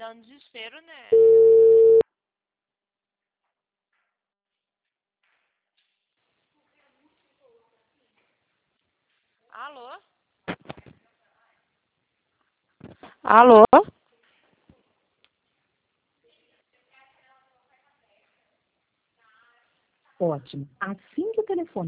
dá um desespero, né? Alô? Alô? Ótimo. Assim que o telefone